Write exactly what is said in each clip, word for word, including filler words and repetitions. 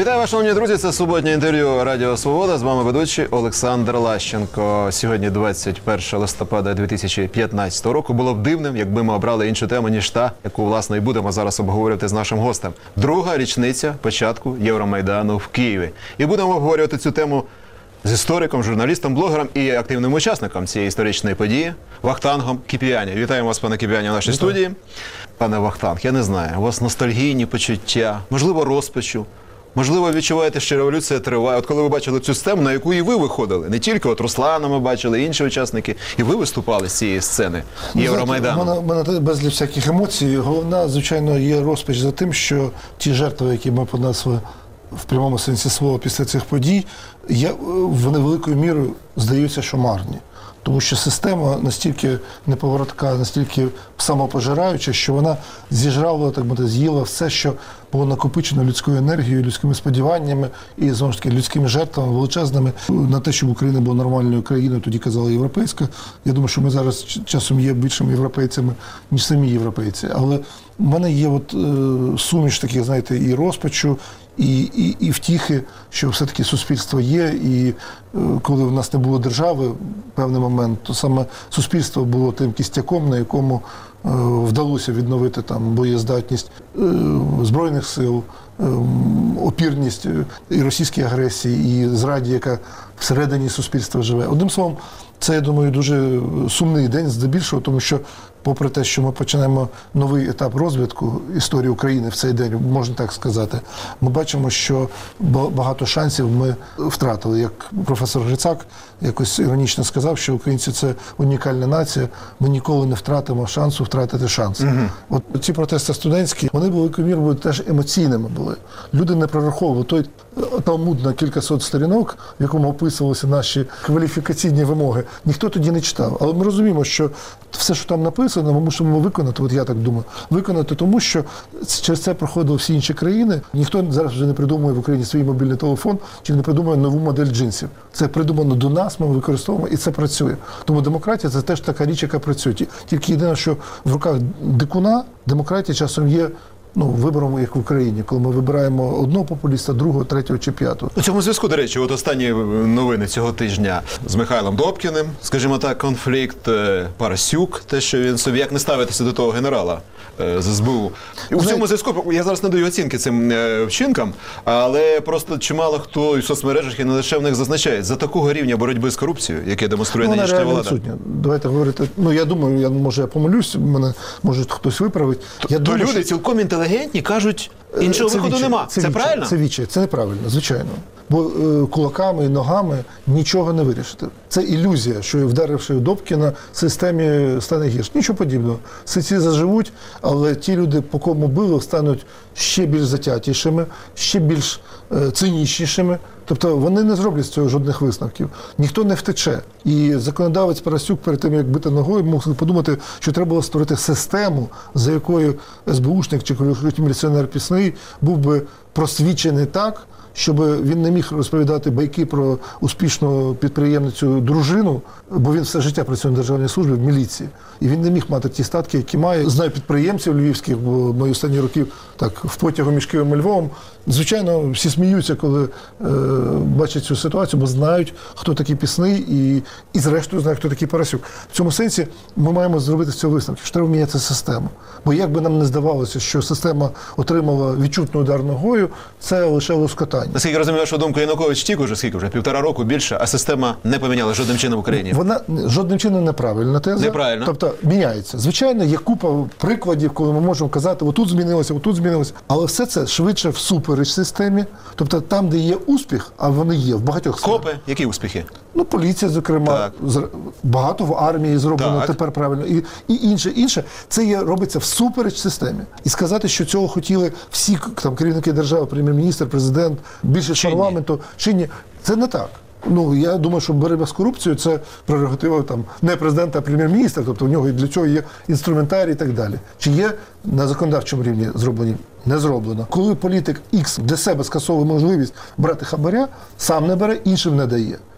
Вітаю вас, шановні друзі, це суботнє інтерв'ю Радіо Свобода. З вами ведучий Олександр Лащенко. Сьогодні двадцять перше листопада дві тисячі п'ятнадцятого року. Було б дивним, якби ми обрали іншу тему, ніж та, яку, власне, і будемо зараз обговорювати з нашим гостем. Друга річниця початку Євромайдану в Києві. І будемо обговорювати цю тему з істориком, журналістом, блогером і активним учасником цієї історичної події Вахтангом Кіпіані. Вітаємо вас, пане Кіпіані, в нашій Вітаю. студії. Пане Вахтанг, я не знаю, у вас ностальгійні почуття, можливо, розпачу. Можливо, відчуваєте, що революція триває. От коли ви бачили цю сцену, на яку і ви виходили, не тільки от Руслана ми бачили, інші учасники, і ви виступали з цієї сцени Євромайдану. У мене, мене безліч всяких емоцій. Головна, звичайно, є розпач за тим, що ті жертви, які ми понесли в прямому сенсі слова після цих подій, є, вони великою мірою здаються, що марні. Тому що система настільки неповоротка, настільки самопожираюча, що вона зіжрала, так мовити, з'їла все, що було накопичено людською енергією, людськими сподіваннями і, знову ж таки, людськими жертвами величезними на те, щоб Україна була нормальною країною, тоді казала європейська. Я думаю, що ми зараз часом є більшими європейцями, ніж самі європейці. Але в мене є от, е, суміш таких, знаєте, і розпачу, І, і, і втіхи, що все-таки суспільство є, і е, коли в нас не було держави в певний момент, то саме суспільство було тим кістяком, на якому е, вдалося відновити там боєздатність е, Збройних сил, е, опірність і російській агресії, і зраді, яка всередині суспільства живе. Одним словом, це, я думаю, дуже сумний день, здебільшого, тому що попри те, що ми починаємо новий етап розвитку історії України в цей день, можна так сказати, ми бачимо, що багато шансів ми втратили. Як професор Грицак якось іронічно сказав, що українці – це унікальна нація, ми ніколи не втратимо шансу втратити шанс. Угу. От ці протести студентські, вони великою мірою теж емоційними були. Люди не прораховували той талмуд на кількасот сторінок, в якому описувалися наші кваліфікаційні вимоги. Ніхто тоді не читав. Але ми розуміємо, що все, що там написано, ми мусимо виконати, от я так думаю, виконати тому, що через це проходили всі інші країни. Ніхто зараз вже не придумує в Україні свій мобільний телефон чи не придумує нову модель джинсів. Це придумано до нас, ми використовуємо, і це працює. Тому демократія – це теж така річ, яка працює. Тільки єдине, що в руках дикуна демократія часом є, ну, вибором, як в Україні, коли ми вибираємо одного популіста, другого, третього чи п'ятого. У цьому зв'язку, до речі, от останні новини цього тижня з Михайлом Добкіним, скажімо так, конфлікт, Парасюк, те, що він собі, як не ставитися до того генерала з ес бе у. І у цьому зв'язку, я зараз не даю оцінки цим вчинкам, але просто чимало хто і в соцмережах, і не лише в них зазначає, за такого рівня боротьби з корупцією, яке демонструє ну, нинішня влада. Відсутня. Давайте говорити, ну я думаю, я, може я помилюсь, мене може хтось виправить. Я То думаю, люди що... цілком інтелігентні кажуть, іншого це виходу віче, нема. Це, це віче, правильно? Це віче, це неправильно, звичайно. Бо е, кулаками і ногами нічого не вирішити. Це ілюзія, що вдаривши Добкіна, системі стане гірше. Нічого подібного. Сиці заживуть, але ті люди, по кому били, стануть ще більш затятішими, ще більш е, цинічнішими. Тобто вони не зроблять з цього жодних висновків. Ніхто не втече. І законодавець Парасюк перед тим, як бити ногою, мог подумати, що треба було створити систему, за якою ес бе ушник чи міліціонер пісний був би просвічений так, щоб він не міг розповідати байки про успішну підприємницю дружину, бо він все життя працює на державній службі, в міліції. І він не міг мати ті статки, які має. Знаю підприємців львівських, бо мої останні роки так, в потягу між Києвом і Львовом. Звичайно, всі сміються, коли е, бачать цю ситуацію, бо знають, хто такий Пісний і, і зрештою знають, хто такий Парасюк. В цьому сенсі ми маємо зробити з цього висновки, що треба міняти систему. Бо як би нам не здавалося, що система отримала відчутну удар ногою, це лише лоскотання. Наскільки я розумію вашу думку, Янукович втік уже скільки вже? Півтора року більше, а система не поміняла жодним чином в Україні? Вона жодним чином неправильна теза. Неправильно. Тобто міняється. Звичайно, є купа прикладів, коли ми можемо казати, отут змінилося, отут змінилося. Але все це швидше всупереч системі. Тобто там, де є успіх, а вони є в багатьох сферах. Копи? Які успіхи? Ну, поліція, зокрема, так. Багато в армії зроблено так. Тепер правильно. І, і інше, інше. Це є, робиться всупереч системі. І сказати, що цього хотіли всі там, керівники держави, прем'єр-міністр, президент, більшість парламенту, чи ні, це не так. Ну, я думаю, що боротьба з корупцією – це прерогатива там, не президента, а прем'єр-міністра, тобто в нього і для цього є інструментарій і так далі. Чи є на законодавчому рівні зроблені? Не зроблено. Коли політик X для себе скасовує можливість брати хабаря, сам не бере, іншим не дає.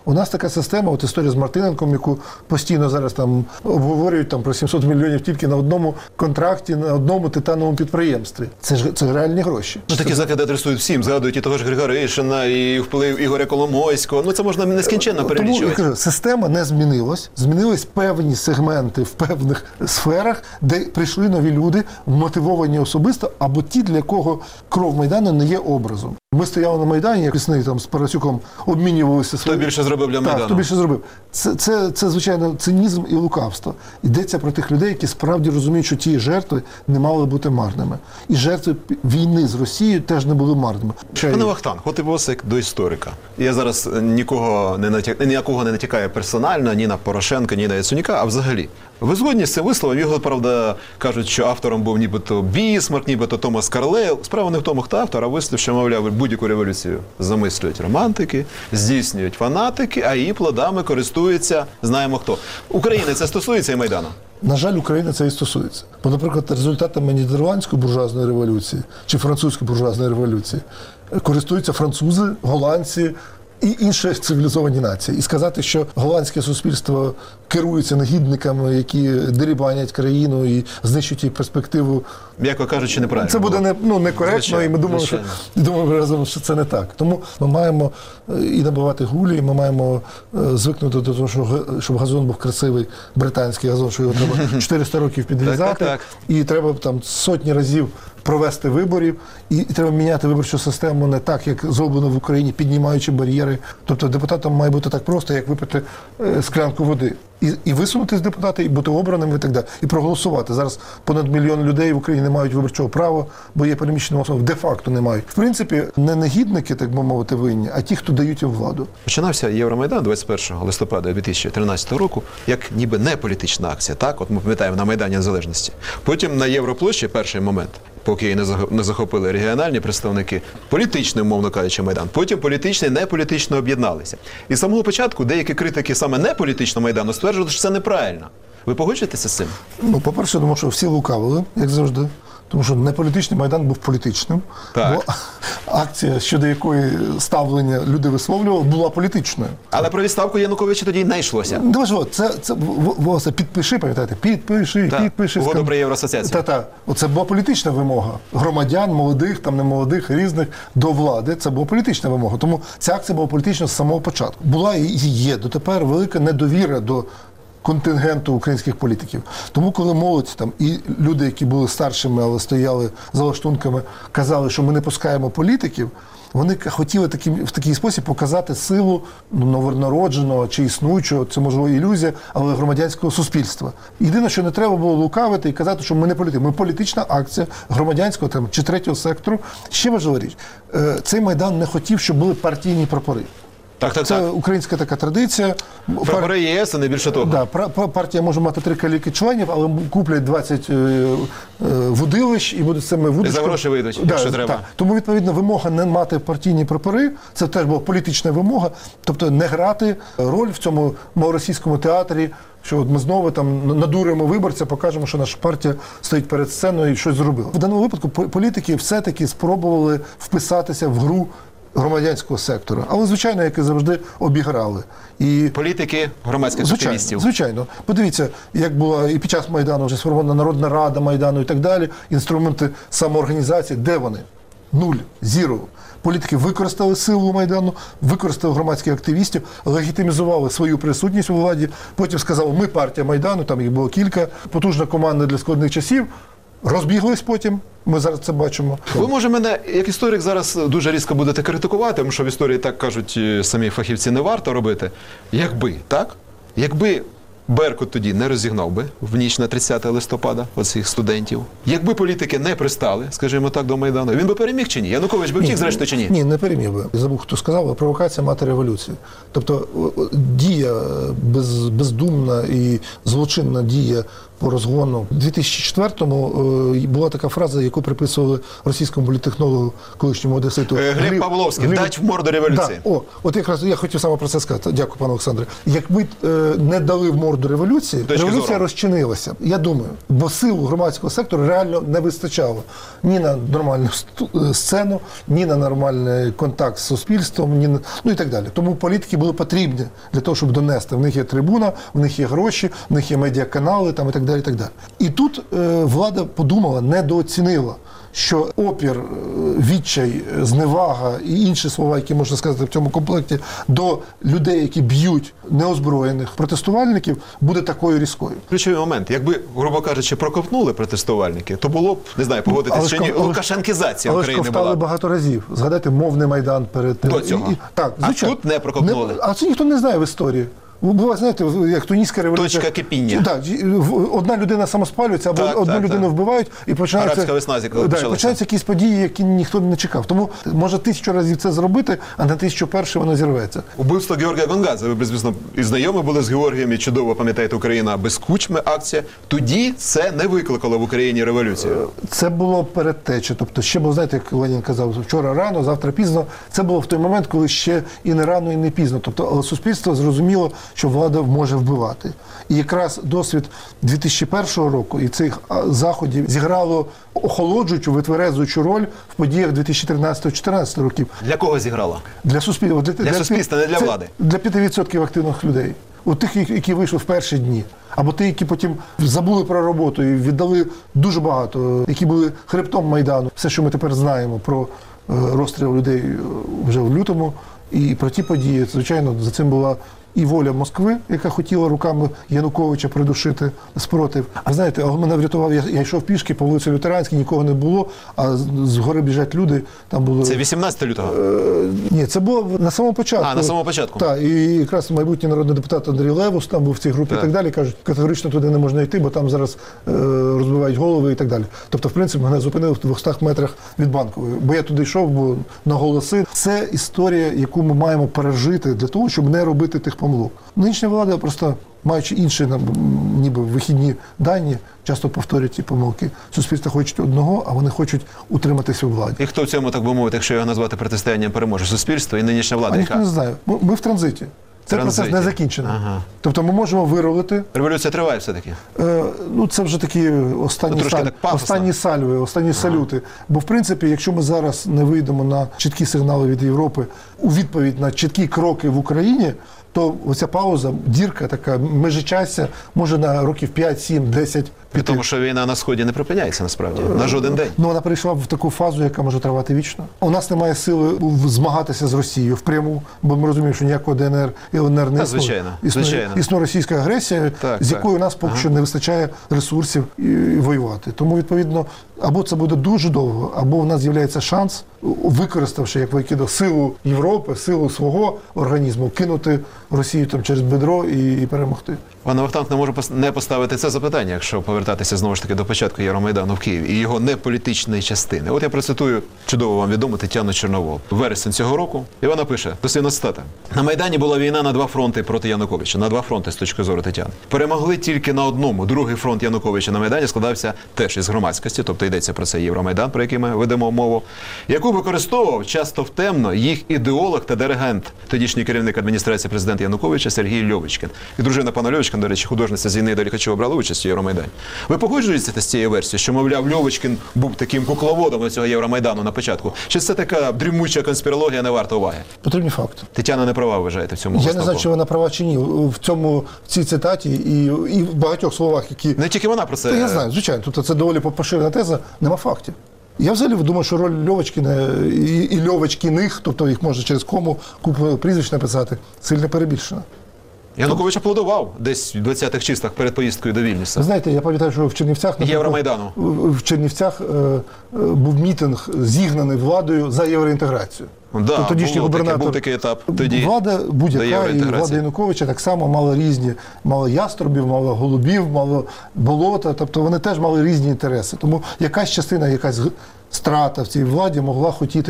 У нас така система, от історія з Мартиненком, яку постійно зараз там обговорюють там про сімсот мільйонів тільки на одному контракті, на одному титановому підприємстві. Це ж це реальні гроші. Ну, такі закиди адресують всім, згадують і того ж Григоришина, і вплив Ігоря Коломойського. Ну, це можна нескінченно Тому, я перелічувати. кажу, система не змінилась. Змінились певні сегменти в певних сферах, де прийшли нові люди, мотивовані особисто, або ті, для кого кров Майдану не є образом. Ми стояли на Майдані, як пісни там з Парасюком обмінювалися. Хто більше зробив для Майдану? Так, хто більше зробив. Це, це, це, звичайно, цинізм і лукавство. Йдеться про тих людей, які справді розуміють, що ті жертви не мали бути марними. І жертви війни з Росією теж не були марними. Пане Вахтанг, от і вас як до історика. Я зараз нікого не натяк... ніякого не натякаю персонально, ні на Порошенка, ні на Яценюка, а взагалі. Ви згодні з цим висловом? Його, правда, кажуть, що автором був нібито Бісмарк, нібито Томас Карлейл. Справа не в тому, хто автор, а вислів, що, мовляв, будь-яку революцію замислюють романтики, здійснюють фанатики, а її плодами користується, знаємо хто. України це стосується і Майдану? На жаль, Україна це і стосується. Бо, наприклад, результатами нідерландської буржуазної революції чи французької буржуазної революції користуються французи, голландці і інші цивілізовані нації. І сказати, що голландське суспільство керується негідниками, які дерибанять країну і знищують її перспективу. М'яко кажучи, неправильно. Це буде не, ну, некоректно, Звичайно, і ми думаємо, що, думаємо разом, що це не так. Тому ми маємо і набивати гулі, і ми маємо звикнути до того, що, щоб газон був красивий, британський газон, що його треба чотириста років підрізати, так, так. і треба там сотні разів провести виборів, і, і треба міняти виборчу систему не так, як зроблено в Україні, піднімаючи бар'єри. Тобто депутатам має бути так просто, як випити е, склянку води. І, і висунутися з депутата, і бути обраним, і так далі. І проголосувати. Зараз понад мільйон людей в Україні не мають виборчого права, бо є переміщеними особами. Де-факто не мають. В принципі, не негідники, так би мовити, винні, а ті, хто дають їм владу. Починався Євромайдан двадцять першого листопада дві тисячі тринадцятого року, як ніби не політична акція, так? От ми пам'ятаємо на Майдані Незалежності. Потім на Європлощі, перший момент, поки її не захопили регіональні представники, політичний, умовно кажучи, Майдан. Потім політичний, неполітично об'єдналися. І з самого початку деякі критики саме неполітичного Майдану стверджували, що це неправильно. Ви погоджуєтеся з цим? Ну, по-перше, тому що всі лукавили, як завжди. Тому що неполітичний Майдан був політичним. Так. Бо акція, щодо якої ставлення люди висловлювали, була політичною. Але про відставку Януковича тоді не йшлося. Не важливо, це, це, в- в- підпиши, пам'ятаєте, підпиши, Так, підпиши. угоду скам- про євроасоціацію. Та-та. Оце була політична вимога громадян, молодих, там не молодих, різних, до влади. Це була політична вимога. Тому ця акція була політична з самого початку. Була і є дотепер велика недовіра до контингенту українських політиків. Тому, коли молодь там і люди, які були старшими, але стояли за лаштунками, казали, що ми не пускаємо політиків, вони хотіли таким, в такий спосіб показати силу ну, новонародженого чи існуючого, це можливо ілюзія, але громадянського суспільства. Єдине, що не треба було лукавити і казати, що ми не політики. Ми політична акція громадянського там, чи третього сектору. Ще важлива річ. Е, Цей Майдан не хотів, щоб були партійні прапори. Так, так, Це так. українська така традиція. Прапори ЄС, а не більше того. Да, пра- пра- партія може мати три каліки членів, але куплять двадцять е, е, вудилищ і будуть з цими вудочками. І за гроші вийдуть, якщо треба. Так. Тому, відповідно, вимога не мати партійні прапори, це теж була політична вимога, тобто не грати роль в цьому малоросійському театрі, що от ми знову там надуримо виборця, покажемо, що наша партія стоїть перед сценою і щось зробила. В даному випадку по- політики все-таки спробували вписатися в гру громадянського сектора. Але, звичайно, як і завжди, обіграли. І Політики громадських Звичайно, активістів. звичайно. Подивіться, як була і під час Майдану вже сформована Народна Рада Майдану і так далі, інструменти самоорганізації, де вони? Нуль, зіро. Політики використали силу Майдану, використали громадських активістів, легітимізували свою присутність у владі, потім сказали, ми партія Майдану, там їх було кілька, потужна команда для складних часів, розбіглись потім, ми зараз це бачимо. Ви, може, мене, як історик, зараз дуже різко будете критикувати, тому що в історії, так кажуть е, самі фахівці, не варто робити. Якби, так? Якби Беркут тоді не розігнав би в ніч на тридцяте листопада оцих студентів, якби політики не пристали, скажімо так, до Майдану, він би переміг чи ні? Янукович би втік, зрештою, чи ні? Ні, не переміг би. Я забув, хто сказав, але провокація мати революцію. Тобто о, о, дія без, бездумна і злочинна дія по розгону. У дві тисячі четвертому е, була така фраза, яку приписували російському політтехнологу, колишньому одеситу. Е, Глеб Гліб- Павловський, Гліб- дать в морду революції. Да. О, от якраз я хотів саме про це сказати. Дякую, пане Олександре. Якби е, не дали в морду революції, Точки революція зору. розчинилася. Я думаю, бо сил громадського сектору реально не вистачало ні на нормальну сту- сцену, ні на нормальний контакт з суспільством, ні на ну і так далі. Тому політики були потрібні для того, щоб донести. В них є трибуна, в них є гроші, в них є медіаканали, там і так далі. І так далі. І тут е, влада подумала, недооцінила, що опір, е, відчай, зневага і інші слова, які можна сказати в цьому комплекті, до людей, які б'ють неозброєних протестувальників, буде такою різкою. Ключовий момент. Якби, грубо кажучи, проковтнули протестувальники, то було б, не знаю, погодитись, Але ж чи ні, ков- але ж- лукашенкізація Але ж України ковтали була. багато разів. Згадайте мовний майдан перед тим. До цього. І- і- так, А звичайно. тут не проковтнули. Не- а це ніхто не знає в історії. Буває, знаєте, як Тунісська революція. Точка кипіння. Так, в- одна людина самоспалюється, або Так, одну так, людину так. вбивають, і починається, Арабська весна, яка да, і почалася. починаються якісь події, які ніхто не чекав. Тому може тисячу разів це зробити, а на тисячу перше воно зірветься. Убивство Георгія Гонгадзе. Ви, звісно, і знайомі були з Георгієм, і чудово пам'ятаєте Україна без кучми акція. Тоді це не викликало в Україні революцію. Це було передтеча. Тобто ще було, знаєте, як Ленін казав, вчора рано, завтра пізно. Це було в той момент, коли ще і не рано, і не пізно. Тобто, але суспільство зрозуміло, що влада може вбивати. І якраз досвід дві тисячі першого року і цих а, заходів зіграло охолоджуючу, витверезуючу роль в подіях дві тисячі тринадцятого-чотирнадцятого років. Для кого зіграла? Для суспільства, для, Для суспільства, не для це влади. Для п'яти відсотків активних людей. У тих, які вийшли в перші дні, або ті, які потім забули про роботу і віддали дуже багато, які були хребтом Майдану. Все, що ми тепер знаємо про е, розстріл людей е, вже в лютому, і про ті події, звичайно, за цим була і воля Москви, яка хотіла руками Януковича придушити спротив. А знаєте, а мене врятував, я, я йшов пішки по вулиці Лютеранській, нікого не було, а з, з гори біжать люди, там було... Це вісімнадцятого лютого? Е, ні, це було на самому початку. А, на самому початку. Так, і якраз майбутній народний депутат Андрій Левус там був в цій групі Так. і так далі. Кажуть, категорично туди не можна йти, бо там зараз е, розбивають голови і так далі. Тобто, в принципі, мене зупинили в двохстах метрах від Банкової. Бо я туди йшов, бо на голоси. Це історія, яку ми маємо пережити для того, щоб не робити тих помилок. Нинішня влада просто, маючи інші нам, ніби вихідні дані, часто повторюють ті помилки. Суспільство хоче одного, а вони хочуть утриматися у владі. І хто в цьому, так би мовити, якщо його назвати протистоянням, переможе? Суспільство і нинішня влада, А ніхто яка? не знає. Ми, ми в транзиті. Це Транзиті. процес не закінчений. Ага. Тобто ми можемо виролити. Революція триває все-таки. Е, ну, це вже такі останні, Ну, трошки саль... так пафосно. останні сальви, останні салюти. Бо, в принципі, якщо ми зараз не вийдемо на чіткі сигнали від Європи у відповідь на чіткі кроки в Україні, то оця пауза, дірка така, межичастя, може на років п'ять, сім, десять При піти. тому, що війна на Сході не припиняється насправді. На жоден день. Ну, вона перейшла в таку фазу, яка може тривати вічно. У нас немає сили в- змагатися з Росією впряму, бо ми розуміємо, що ніякого ДНР і ЛНР не Та, існує. звичайно, Існує, звичайно. існує російська агресія, Так, з так. якою у нас поки що не вистачає ресурсів і, і воювати. Тому, відповідно, або це буде дуже довго, або в нас з'являється шанс, використавши, як викидав, силу Європи, силу свого організму, кинути Росію там через бедро і, і перемогти. Пане Вахтанг, не можу пос- не поставити це запитання, якщо повертатися знову ж таки до початку Євромайдану в Києві і його неполітичної частини. От я процитую чудово вам відому Тетяну Чорновол. Вересень цього року. І вона пише, дослівно цитата. На Майдані була війна на два фронти проти Януковича. На два фронти, з точки зору Тетяни. Перемогли тільки на одному. Другий фронт Януковича на Майдані складався теж із громадськості, тобто йдеться про цей Євромайдан, про який ми ведемо мову, яку використовував часто втемно їх ідеолог та диригент, тодішній керівник адміністрації президента Януковича Сергій Льовочкін. І дружина пана Льовочкина, до речі, художниця Зінаїда Ліхачова, брала участь у Євромайдані. Ви погоджуєтеся з цією версією, що, мовляв, Льовочкін був таким кукловодом цього Євромайдану на початку? Чи це така дрімуча конспірологія не варта уваги? Потрібні факти. Тетяна не права, вважаєте, в цьому Я не висновку? знаю, чи вона права чи ні. В цьому, в цій цитаті і, і в багатьох словах, які... Не тільки вона про це. Та я знаю, звичайно, тут це доволі поширена теза, нема фактів. Я взагалі думаю, що роль Льовочкіна і, і Льовочкіних, тобто їх можна через кому купу прізвищ написати, сильно перебільшена. Янукович аплодував десь в двадцятих числах перед поїздкою до Вільнюса. Ви знаєте, я пам'ятаю, що в Чернівцях наприклад, Євромайдану. в в Чернівцях е, е, був мітинг, зігнаний владою за євроінтеграцію. Да, То тодішній було таке, губернатор- був такий етап тоді. Влада до будь-яка, і євроінтеграції. влада Януковича так само мала різні, мала яструбів, мала голубів, мала болота, тобто вони теж мали різні інтереси. Тому якась частина, якась г- страта в цій владі могла хотіти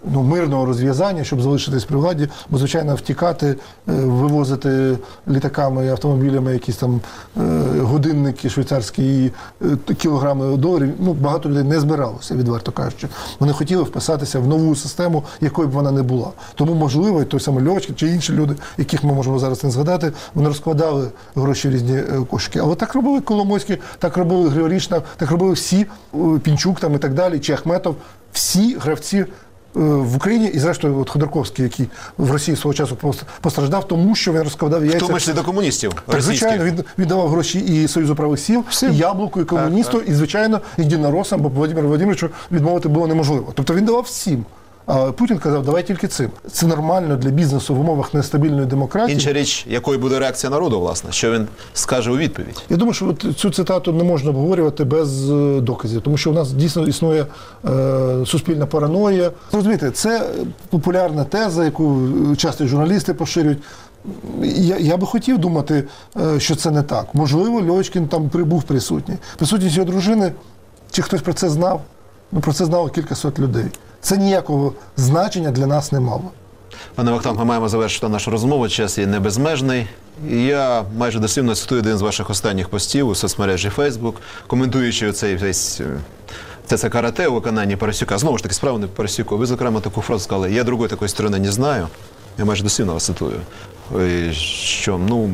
ну, мирного розв'язання, щоб залишитись при владі, бо, звичайно, втікати, е, вивозити літаками і автомобілями якісь там е, годинники швейцарські і е, кілограми доларів, ну, багато людей не збиралося, відверто кажучи. Вони хотіли вписатися в нову систему, якою б вона не була. Тому, можливо, і той самий Льовочкін чи інші люди, яких ми можемо зараз не згадати, вони розкладали гроші в різні е, кошики. Але так робили Коломойський, так робили Григорішна, так робили всі, е, Пінчук там і так далі, чи Ахметов, всі гравці в Україні, і зрештою от Ходорковський, який в Росії свого часу постраждав, тому що він розкладав яйця. В тому числі до комуністів Так, звичайно, він, він давав гроші і Союзу правих сіл, і Яблуку, і комуністу, так, так. і, звичайно, єдиноросам, бо Володимиру Володимировичу відмовити було неможливо. Тобто він давав всім. А Путін казав, давай тільки цим. Це нормально для бізнесу в умовах нестабільної демократії. Інша річ, якою буде реакція народу, власне, що він скаже у відповідь? Я думаю, що от цю цитату не можна обговорювати без доказів, тому що у нас дійсно існує е, суспільна параноя. Розумієте, це популярна теза, яку часто журналісти поширюють. Я, я би хотів думати, е, що це не так. Можливо, Льовочкін там був присутній. Присутність його дружини, чи хтось про це знав? Ну, про це знало кількасот людей. Це ніякого значення для нас не мало. Пане Вахтанг, ми маємо завершити нашу розмову, час є небезмежний. І я майже дослівно цитую один з ваших останніх постів у соцмережі Facebook, коментуючи оцей весь це, це карате у виконанні Парасюка. Знову ж таки, справа не Парасюку. Ви, зокрема, таку фразу сказали: «Я другої такої сторони не знаю». Я майже дослівно вас цитую. Що, ну...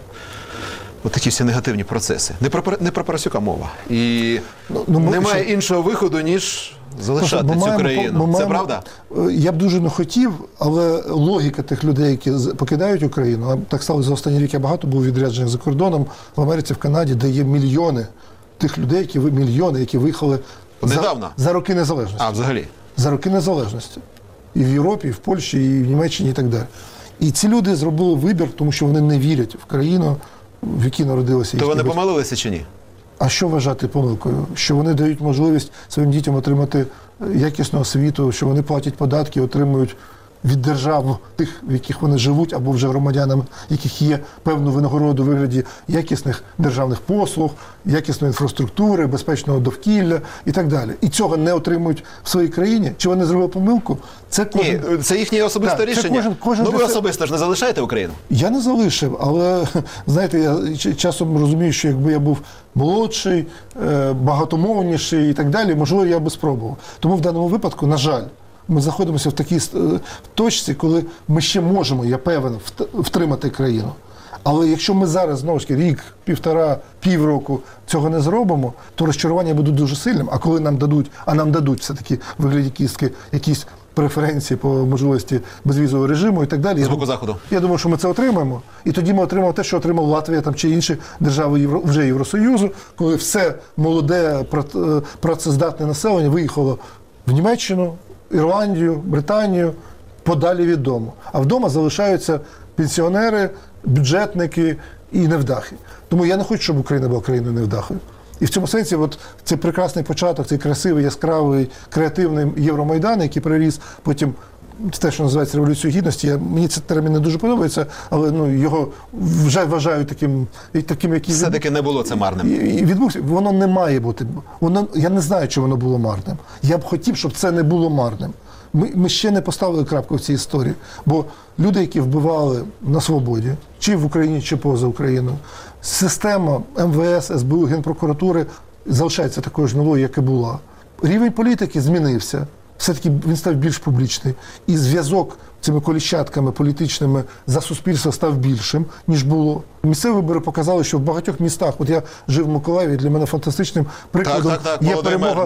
От такі всі негативні процеси. Не про, не про Парасюка мова. І ну, ну, немає що... іншого виходу, ніж залишати ми цю маємо, країну. Це маємо, правда? Я б дуже не хотів, але логіка тих людей, які покидають Україну, а так сталося за останні рік, я багато був відряджений за кордоном, в Америці, в Канаді, де є мільйони тих людей, які мільйони, які виїхали недавно за, за роки незалежності. А, взагалі? За роки незалежності. І в Європі, і в Польщі, і в Німеччині, і так далі. І ці люди зробили вибір, тому що вони не вірять в країну, в якій народилися. То вони помилилися чи ні? А що вважати помилкою? Що вони дають можливість своїм дітям отримати якісну освіту, що вони платять податки, отримують від держав тих, в яких вони живуть, або вже громадянам, яких є певну винагороду у вигляді якісних державних послуг, якісної інфраструктури, безпечного довкілля і так далі. І цього не отримують в своїй країні? Чи вони зробили помилку? Це кожен... Ні, це їхнє особисте так, рішення. Кожен, кожен ну ви особисто ж не залишаєте Україну? Я не залишив, але, знаєте, я часом розумію, що якби я був молодший, багатомовніший і так далі, можливо, я би спробував. Тому в даному випадку, на жаль, ми знаходимося в такій точці, коли ми ще можемо, я певен, втримати країну. Але якщо ми зараз, знову ж таки, рік, півтора, півроку цього не зробимо, то розчарування буде дуже сильним. А коли нам дадуть, а нам дадуть все-таки в вигляді кістки якісь преференції по можливості безвізового режиму і так далі. З боку Заходу. Я думаю, що ми це отримаємо. І тоді ми отримаємо те, що отримав Латвія там, чи інші держави Євро, вже Євросоюзу, коли все молоде, працездатне населення виїхало в Німеччину, Ірландію, Британію, подалі від дому. А вдома залишаються пенсіонери, бюджетники і невдахи. Тому я не хочу, щоб Україна була країною невдахою. І в цьому сенсі от цей прекрасний початок, цей красивий, яскравий, креативний Євромайдан, який приріс потім те, що називається Революцією Гідності. Я, мені цей термін не дуже подобається, але ну, його вже вважаю таким, таким який... Все-таки не було це марним. І, і відбувся. Воно не має бути. Воно, я не знаю, чи воно було марним. Я б хотів, щоб це не було марним. Ми, ми ще не поставили крапку в цій історії. Бо люди, які вбивали на свободі, чи в Україні, чи поза Україною, система ем ве ес, ес бе у, Генпрокуратури залишається такою ж новою, як і була. Рівень політики змінився. Все-таки він став більш публічний. І зв'язок цими коліщатками політичними за суспільство став більшим, ніж було. Місцеві вибори показали, що в багатьох містах, от я жив в Миколаєві, для мене фантастичним прикладом так, так, так. є перемога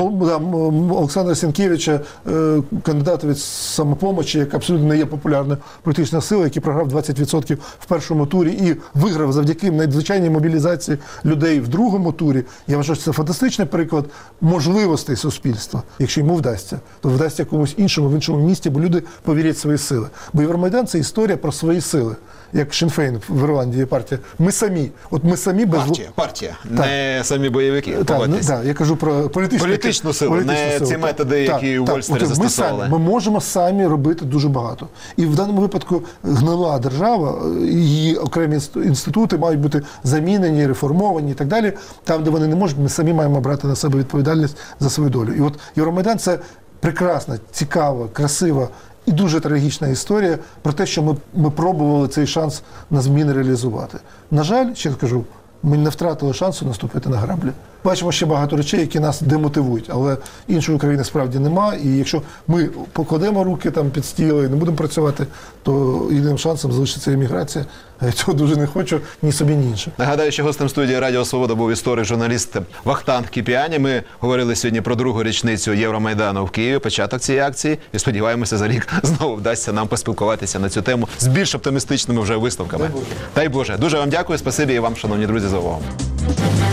Олександра Сінкевича, кандидата від «Самопомочі», яка абсолютно не є популярна політична сила, який програв двадцять відсотків в першому турі і виграв завдяки надзвичайній мобілізації людей в другому турі. Я вважаю, що це фантастичний приклад можливостей суспільства. Якщо йому вдасться, то вдасться комусь іншому в іншому місті, бо люди повірять в свої сили. Бо Євромайдан – це історія про свої сили. Як Шін-Фейн в Ірландії партія. Ми самі. От ми самі без... Партія, партія. Так. Не самі бойовики. Так, ну, так, я кажу про політичну, політичну силу, політичну не силу. Ці методи, так, які у Вольстері застосовували. Ми, самі, ми можемо самі робити дуже багато. І в даному випадку гнила держава, її окремі інститути мають бути замінені, реформовані і так далі. Там, де вони не можуть, ми самі маємо брати на себе відповідальність за свою долю. І от Євромайдан – це прекрасна, цікава, красива і дуже трагічна історія про те, що ми, ми пробували цей шанс на зміни реалізувати. На жаль, ще кажу, ми не втратили шансу наступити на граблі. Бачимо ще багато речей, які нас демотивують, але іншої України справді нема. І якщо ми покладемо руки там під стіл і не будемо працювати, то єдиним шансом залишиться еміграція. А я цього дуже не хочу ні собі, ні іншим. Нагадаю, що гостем студії Радіо Свобода був історик, журналіст Вахтанг Кіпіані. Ми говорили сьогодні про другу річницю Євромайдану в Києві, початок цієї акції. І сподіваємося, за рік знову вдасться нам поспілкуватися на цю тему з більш оптимістичними вже висновками. Дай Боже. Дай Боже. Дуже вам дякую. Спасибі і вам, шановні друзі, за увагу.